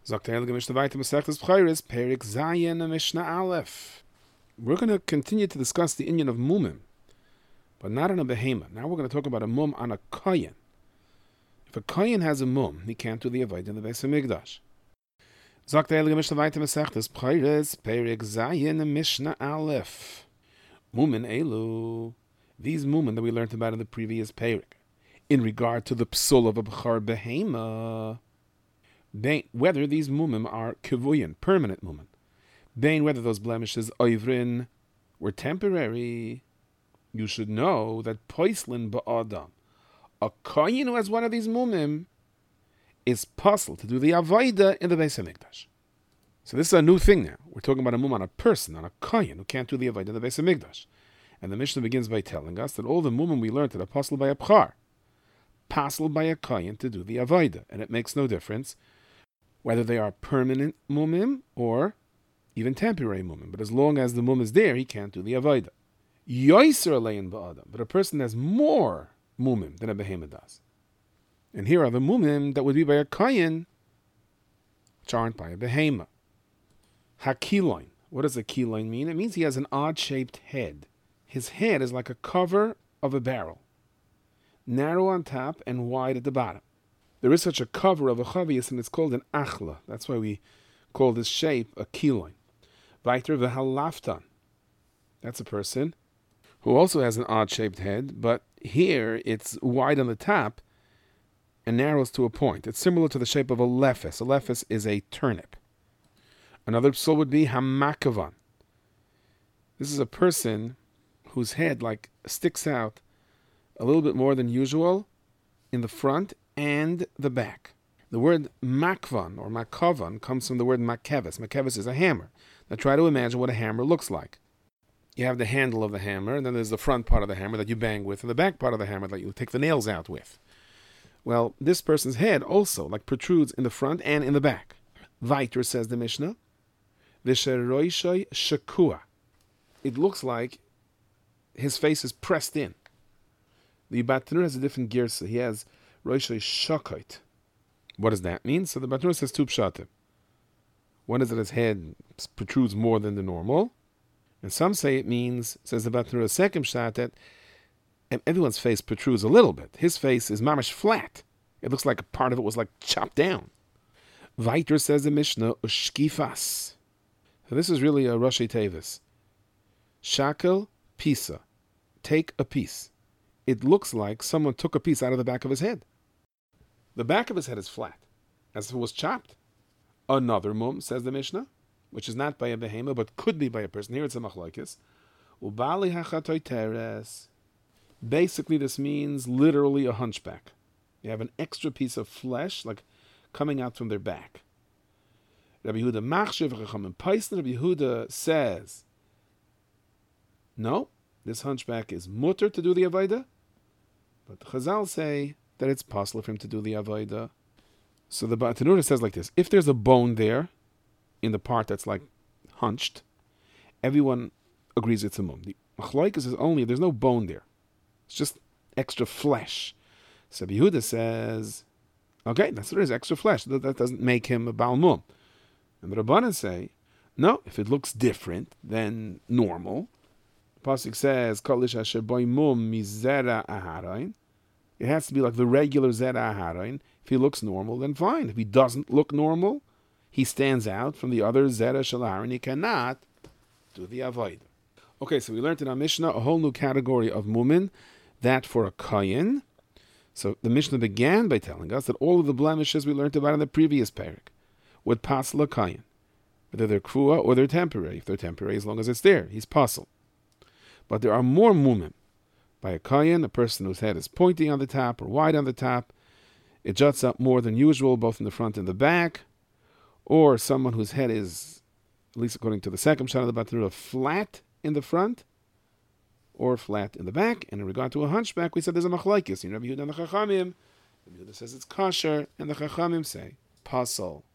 Sagt der Heilige Mishnah weiter, Masechtas Bchairis, Perik Zayin, Mishnah Aleph. We're going to continue to discuss the Indian of Mumim, but not on a behema. Now we're going to talk about a mum on a kohen. If a kohen has a mum, he can't do the avodah in the Beis Hamikdash. Sagt der Heilige Mishnah weiter, Masechtas Bchairis, Perik Zayin, Mishnah Aleph. Mumin Elu. These mumin that we learned about in the previous perik, in regard to the psul of a b'char behema, whether these mumim are kivuyin, permanent mumim, whether those blemishes oivrin were temporary, you should know that poislin ba'adam, a kohen who has one of these mumim, is puzzled to do the avodah in the Beis Hamikdash. So this is a new thing now. We're talking about a mum on a person, on a kohen who can't do the avodah in the Beis Hamikdash. And the Mishnah begins by telling us that all the mumim we learned are puzzled by a bchar, puzzled by a kohen to do the avodah, and it makes no difference whether they are permanent mumim or even temporary mumim. But as long as the mum is there, he can't do the avodah. Yoiser alein ba'adam, but a person has more mumim than a behemoth does. And here are the mumim that would be by a kohen, which aren't by a behemoth. Hakiloin. What does a kiloin mean? It means he has an odd-shaped head. His head is like a cover of a barrel, narrow on top and wide at the bottom. There is such a cover of a chavius, and it's called an achla. That's why we call this shape a kiloin. Vaiter v'halaftan. That's a person who also has an odd-shaped head, but here it's wide on the top and narrows to a point. It's similar to the shape of a lephes. A lephes is a turnip. Another psul would be hamakavan. This is a person whose head sticks out a little bit more than usual in the front and the back. The word makvan or makavan comes from the word makeves. Makeves is a hammer. Now try to imagine what a hammer looks like. You have the handle of the hammer, and then there's the front part of the hammer that you bang with, and the back part of the hammer that you take the nails out with. Well, this person's head also protrudes in the front and in the back. Weiter, says the Mishnah, Visheroishai shakua. It looks like his face is pressed in. The Batnur has a different girsa. He has Roishai Shakait. What does that mean? So the Batnur says two pshatim. One is that his head protrudes more than the normal. And some say it means, says the Batnur, a second pshat, that everyone's face protrudes a little bit. His face is mamish flat. It looks like a part of it was chopped down. Weiter, says the Mishnah, Ushkifas. So this is really a Rashi Tevis. Shakel Pisa. Take a piece. It looks like someone took a piece out of the back of his head. The back of his head is flat, as if it was chopped. Another mum, says the Mishnah, which is not by a behema, but could be by a person. Here it's a machlokes. Ubali hachatoy teres. Basically, this means literally a hunchback. You have an extra piece of flesh, coming out from their back. Rabbi Yehuda machshev chachamim paisna. Rabbi Yehuda says, no, this hunchback is mutter to do the avodah, but the Chazal say that it's possible for him to do the avodah. So the Tanura says like this: if there's a bone there, in the part that's hunched, everyone agrees it's a mum. The machlokes is only if there's no bone there; it's just extra flesh. So Yehuda says, okay, that's what it is, extra flesh. That doesn't make him a Baal mum. And the Rabbanan say, no, if it looks different than normal. Pasuk says, "Kolish asher boy mum mizera aharain." It has to be like the regular zera aharain. If he looks normal, then fine. If he doesn't look normal, he stands out from the other zera shalaharin. He cannot do the avodah. Okay, so we learned in our Mishnah a whole new category of mumin, that for a kohen. So the Mishnah began by telling us that all of the blemishes we learned about in the previous parak would passel a kohen, whether they're krua or they're temporary. If they're temporary, as long as it's there, he's passel. But there are more mumim. By a kohen, a person whose head is pointing on the top or wide on the top, it juts up more than usual, both in the front and the back, or someone whose head is, at least according to the second shot of the Batnura, flat in the front or flat in the back. And in regard to a hunchback, we said there's a machlokes. Rabbi Yehuda and the Chachamim. Rabbi Yehuda says it's kosher, and the Chachamim say pasal.